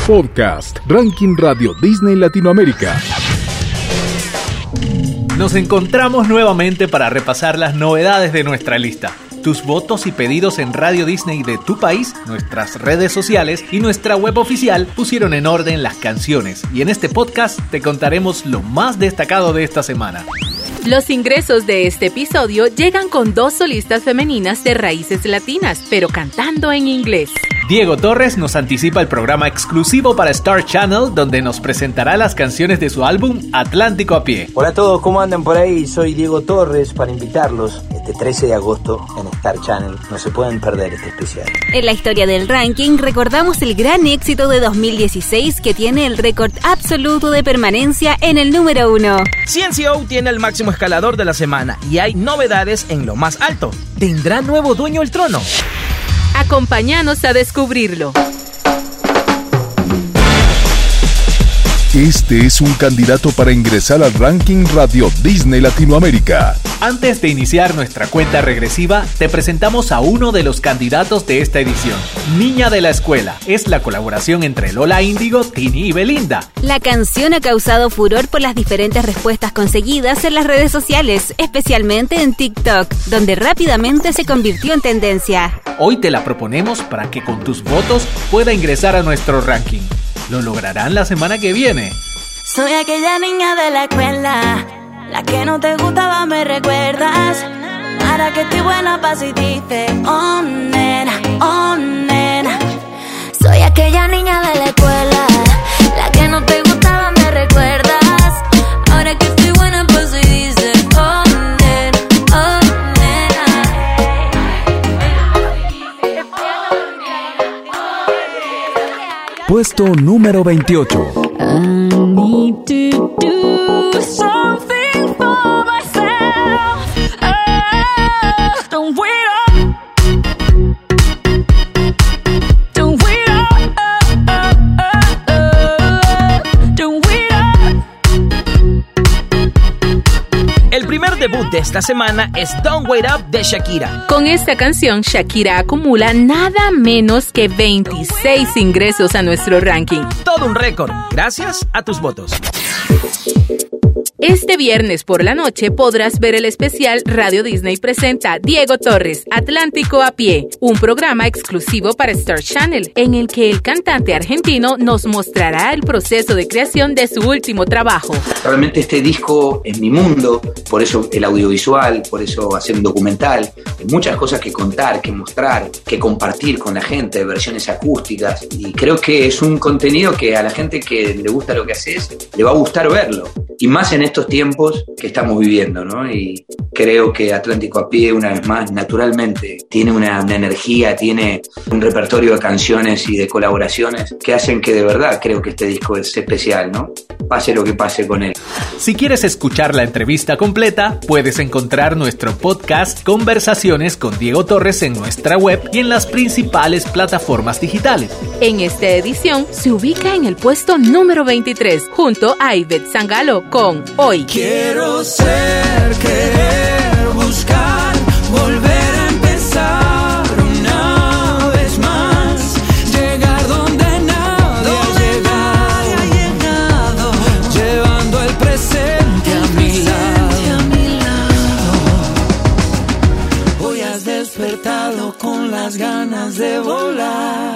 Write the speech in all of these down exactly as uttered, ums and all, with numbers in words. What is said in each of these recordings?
Podcast Ranking Radio Disney Latinoamérica. Nos encontramos nuevamente para repasar las novedades de nuestra lista. Tus votos y pedidos en Radio Disney de tu país, nuestras redes sociales y nuestra web oficial pusieron en orden las canciones, y en este podcast te contaremos lo más destacado de esta semana. Los ingresos de este episodio llegan con dos solistas femeninas de raíces latinas, pero cantando en inglés. Diego Torres nos anticipa el programa exclusivo para Star Channel, donde nos presentará las canciones de su álbum Atlántico a Pie. Hola a todos, ¿cómo andan por ahí? Soy Diego Torres para invitarlos este trece de agosto en Star Channel. No se pueden perder este especial. En la historia del ranking recordamos el gran éxito de dos mil dieciséis que tiene el récord absoluto de permanencia en el número uno. C N C O tiene el máximo escalador de la semana y hay novedades en lo más alto. ¿Tendrá nuevo dueño el trono? Acompáñanos a descubrirlo. Este es un candidato para ingresar al ranking Radio Disney Latinoamérica. Antes de iniciar nuestra cuenta regresiva, te presentamos a uno de los candidatos de esta edición. Niña de la Escuela. Es la colaboración entre Lola Índigo, Tini y Belinda. La canción ha causado furor por las diferentes respuestas conseguidas en las redes sociales, especialmente en TikTok, donde rápidamente se convirtió en tendencia. Hoy te la proponemos para que con tus votos pueda ingresar a nuestro ranking. ¿Lo lograrán la semana que viene? Soy aquella niña de la escuela, la que no te gustaba, me recuerdas. Ahora que estoy buena pa' si dice, oh nena, oh nena. Soy aquella niña de la escuela, la que no te gustaba, me recuerdas. Ahora que estoy buena pa' si dice, oh nena, oh nena. Puesto número veintiocho. I need to do something for myself. Oh, don't wait up. Don't wait up. Oh, oh, oh, oh. Don't wait up. El primer debut de esta semana es Don't Wait Up de Shakira. Con esta canción, Shakira acumula nada menos que veintiséis ingresos a nuestro ranking. Todo un récord, gracias a tus votos. Este viernes por la noche podrás ver el especial Radio Disney presenta Diego Torres, Atlántico a Pie, un programa exclusivo para Star Channel, en el que el cantante argentino nos mostrará el proceso de creación de su último trabajo. Realmente este disco es mi mundo, por eso el audiovisual, por eso hacer un documental. Hay muchas cosas que contar, que mostrar, que compartir con la gente, versiones acústicas. Y creo que es un contenido que a la gente que le gusta lo que haces, le va a gustar verlo. Y más en estos tiempos que estamos viviendo, ¿no? Y creo que Atlántico a Pie, una vez más, naturalmente, tiene una, una energía, tiene un repertorio de canciones y de colaboraciones que hacen que de verdad creo que este disco es especial, ¿no? Pase lo que pase con él. Si quieres escuchar la entrevista completa, puedes encontrar nuestro podcast Conversaciones con Diego Torres en nuestra web y en las principales plataformas digitales. En esta edición se ubica en el puesto número veintitrés, junto a Ivette Sangalo con Hoy. Quiero ser, querer, buscar, volver a empezar una vez más, llegar donde nadie ha llegado, llevando el presente a mi lado. Hoy has despertado con las ganas de volar.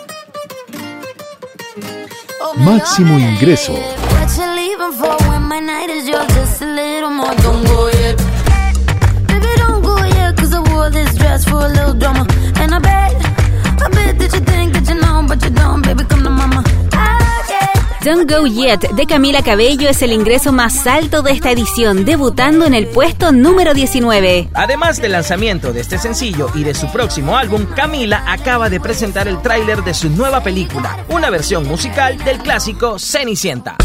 Máximo ingreso. My night is yours, just a little more. Don't go yet, baby, don't go yet, 'cause I wore this dress for a little drama. And I bet, I bet that you think that you know, but you don't, baby, come to mama. Don't Go Yet de Camila Cabello es el ingreso más alto de esta edición, debutando en el puesto número diecinueve. Además del lanzamiento de este sencillo y de su próximo álbum, Camila acaba de presentar el tráiler de su nueva película, una versión musical del clásico Cenicienta.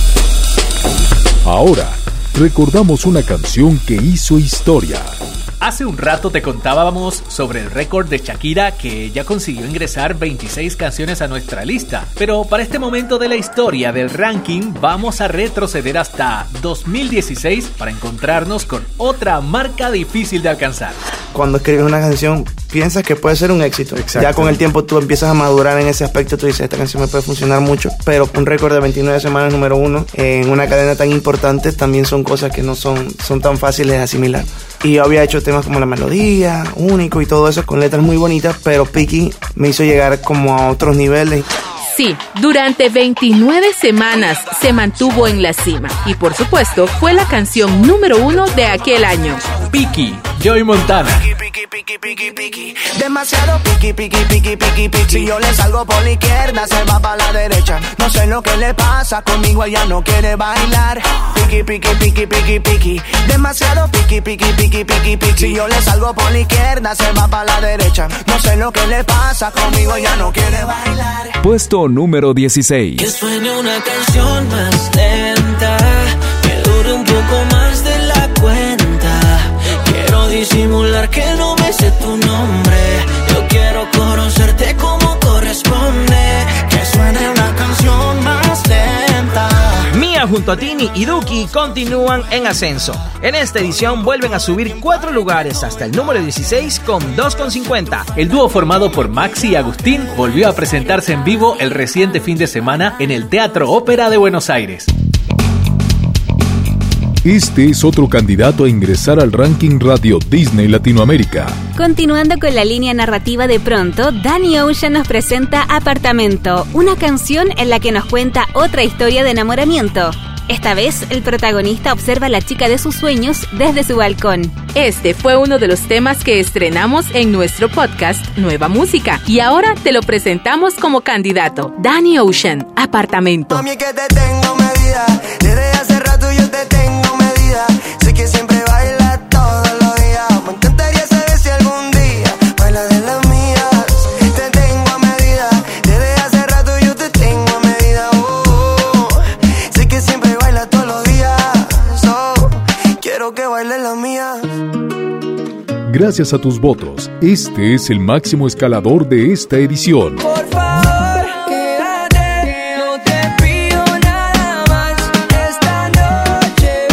Ahora, recordamos una canción que hizo historia. Hace un rato te contábamos sobre el récord de Shakira, que ya consiguió ingresar veintiséis canciones a nuestra lista. Pero para este momento de la historia del ranking vamos a retroceder hasta dos mil dieciséis para encontrarnos con otra marca difícil de alcanzar. Cuando escribes una canción piensas que puede ser un éxito. Exacto. Ya con el tiempo tú empiezas a madurar en ese aspecto, tú dices, esta canción me puede funcionar mucho, pero un récord de veintinueve semanas número uno en una cadena tan importante también son cosas que no son, son tan fáciles de asimilar. Y yo había hecho temas como la melodía, único y todo eso con letras muy bonitas, pero Piqui me hizo llegar como a otros niveles. Sí, durante veintinueve semanas se mantuvo en la cima y por supuesto fue la canción número uno de aquel año. Piqui, Joey Montana. Piqui, piqui, piqui, piqui. Demasiado piqui, piqui, piqui, piqui, piqui. Si yo le salgo por la izquierda, se va para la derecha. No sé lo que le pasa, conmigo ella no quiere bailar. Piqui, piqui, piqui, piqui, piqui. Demasiado piqui, piqui, piqui, piqui, piqui. Si yo le salgo por la izquierda, se va para la derecha. No sé lo que le pasa, conmigo ella no quiere bailar. Puesto número dieciséis. Que suene una canción más lenta, que dure un poco más de la cuenta. Quiero disimular que no me sé tu nombre. Yo quiero conocerte como corresponde. Que suene una canción más lenta. Mía junto a Tini y Duki continúan en ascenso. En esta edición vuelven a subir cuatro lugares hasta el número dieciséis con dos con cincuenta. El dúo formado por Maxi y Agustín volvió a presentarse en vivo el reciente fin de semana en el Teatro Ópera de Buenos Aires. Este es otro candidato a ingresar al ranking Radio Disney Latinoamérica. Continuando con la línea narrativa de pronto, Danny Ocean nos presenta Apartamento, una canción en la que nos cuenta otra historia de enamoramiento. Esta vez, el protagonista observa a la chica de sus sueños desde su balcón. Este fue uno de los temas que estrenamos en nuestro podcast Nueva Música y ahora te lo presentamos como candidato. Danny Ocean, Apartamento. Mami, que te tengo medida, desde hace rato yo te tengo medida. Sé que siempre bailas todos los días. Me encantaría saber si algún día baila de las mías. Te tengo a medida, desde hace rato yo te tengo a medida. Oh, sé que siempre bailas todos los días. So, quiero que bailes las mías. Gracias a tus votos, este es el máximo escalador de esta edición. Por favor, quédate, no te pido nada más. Esta noche,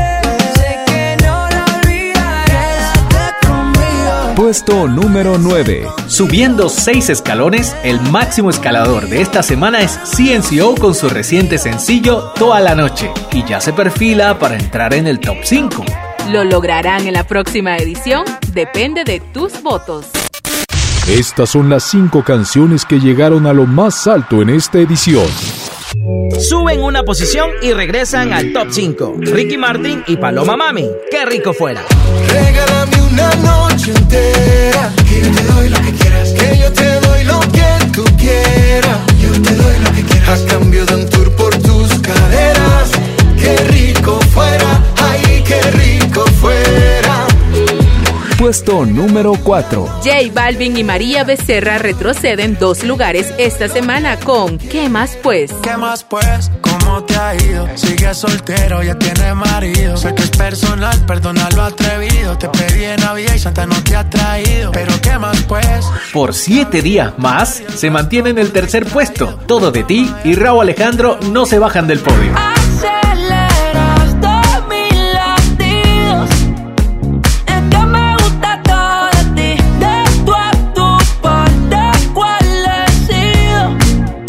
sé que no la olvidarás. Quédate conmigo. Puesto número nueve. Subiendo seis escalones, el máximo escalador de esta semana es C N C O con su reciente sencillo Toda la Noche y ya se perfila para entrar en el top cinco. ¿Lo lograrán en la próxima edición? Depende de tus votos. Estas son las cinco canciones que llegaron a lo más alto en esta edición. Suben una posición y regresan al top cinco. Ricky Martin y Paloma Mami. ¡Qué rico fuera! Regálame una noche entera, que yo te doy lo que quieras, que yo te doy lo que tú quieras, yo te doy lo que quieras, a cambio de un tour por tus caderas. ¡Qué rico fuera! ¡Ay, qué rico fuera! Puesto número cuatro. J Balvin y María Becerra retroceden dos lugares esta semana con ¿Qué más pues? ¿Qué más pues? ¿Cómo te ha ido? Sigues soltero, ya tienes marido. Sé que es personal, perdona lo atrevido. Te pedí en Navidad y Santa no te ha traído. Pero ¿qué más pues? Por siete días más, se mantiene en el tercer puesto. Todo de Ti y Rauw Alejandro no se bajan del podio. Aceleras todos mis latidos. Es que me gusta todo de ti. De tú a tú, por de cuál he sido.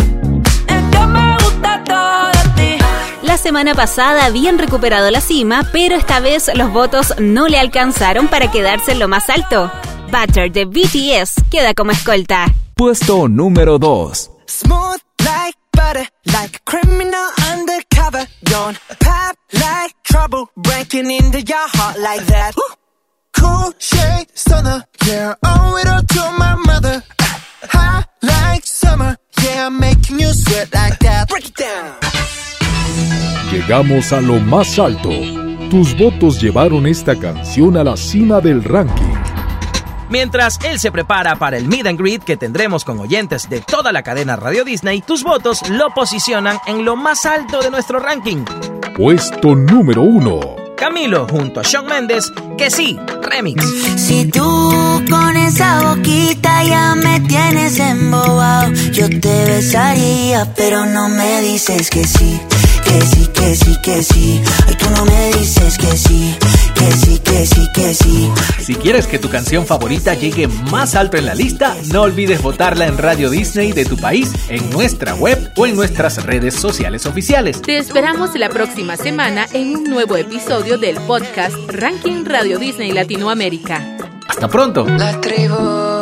Es que me gusta todo de ti. La semana pasada habían recuperado la cima, pero esta vez los votos no le alcanzaron para quedarse en lo más alto. Butter de B T S queda como escolta. Puesto número dos. Smooth like butter, like a criminal undercover. Don't pop like trouble, breaking into your heart like that. Cool shade stunner, yeah, owe it all to my mother. Hot like summer, yeah, I'm making you sweat like that. Break it down. Llegamos a lo más alto. Tus votos llevaron esta canción a la cima del ranking. Mientras él se prepara para el meet and greet que tendremos con oyentes de toda la cadena Radio Disney, tus votos lo posicionan en lo más alto de nuestro ranking. Puesto número uno. Camilo junto a Shawn Mendes, Que Sí, remix. Si tú con esa boquita ya me tienes embobado, yo te besaría, pero no me dices que sí. que sí, que sí, que sí. Ay, tú no me dices que sí, que sí, que sí, que sí. Si quieres que tu canción favorita llegue más alto en la lista, no olvides votarla en Radio Disney de tu país, en nuestra web o en nuestras redes sociales oficiales. Te esperamos la próxima semana en un nuevo episodio del podcast Ranking Radio Disney Latinoamérica. ¡Hasta pronto! La tribu.